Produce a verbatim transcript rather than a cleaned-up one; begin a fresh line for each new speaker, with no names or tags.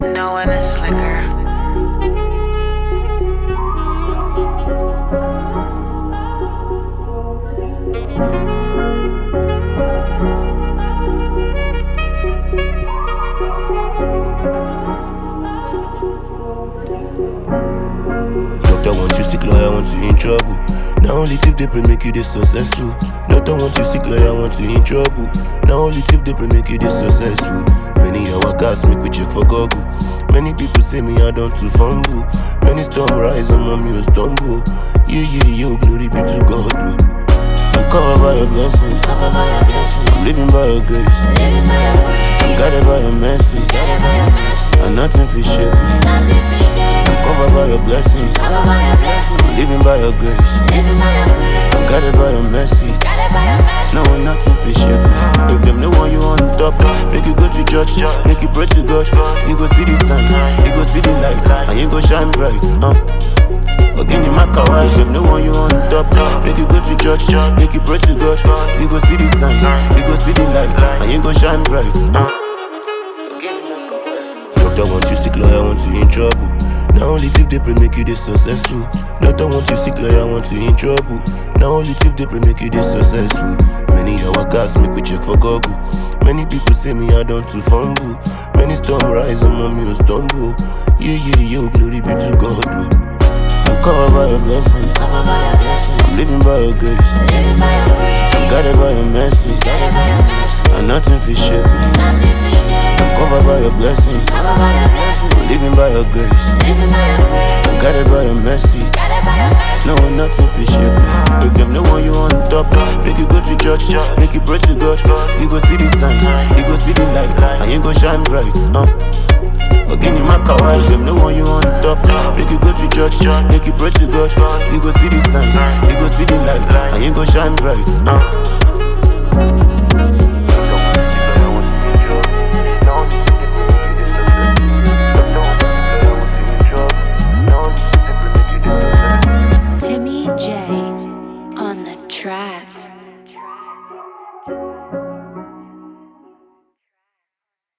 No one is slicker.
Doctor want you sick, lawyer want you in trouble. Now only tip they pray make you this successful. Doctor want you sick, lawyer want you in trouble. Now only tip they pray make you this successful. Many our gas make we check for Google. Many people say me I don't too fumble. Many storm rise and mommy will stumble. Yeah, yeah, yo, glory be to God. Bro. I'm covered by your blessings.
Covered by your blessings.
I'm living by your grace.
Living by your grace.
I'm guided by your mercy.
Guided by your mercy.
And nothing fi shake me.
Nothing fi shake.
I'm covered by your blessings.
Covered by your blessings.
I'm living by your grace.
Living by your grace.
I'm guided by your mercy.
Guided by your mercy.
No one nothing fi shake me. If them no want you on top, make you go to church, make you pray to God. You go see the sun, you go see the light, and you go shine bright. Uh. Again, you make a while, them no want you on top. Make you go to church, make you pray to God. You go see the sun, you go see the light, and you go shine bright. Uh. Doctor want you sick, lawyer want you in trouble. Now only tip they pray make you this successful. Doctor want you sick, lawyer want you in trouble. Now only tip they pray make you this successful. Many our gas make we check for Google. Many people say me I don't too fumble. Many storm rise and mommy will stumble. Yeah, yeah, yo, glory be to God. Bro. I'm covered by your blessings.
Covered by your blessings.
I'm living by your grace.
Living by your grace.
I'm guided by your mercy.
Guided by your mercy.
And nothing fi shake me.
Nothing fi shake.
I'm covered by your blessings.
Covered by your blessings.
I'm living by your grace.
Living by your grace.
I'm guided by your mercy.
Guided by your mercy.
No one nothing fi shake me. If them no want you on top, make you go to church, make you pray to God. You go see the sun, you go see the light, and you go shine bright. Uh. Again, you make a while, them no want you on top. Make you go to church, make you pray to God. You go see the sun, you go see the light, and you go shine bright. Uh.
Timmy J on the track.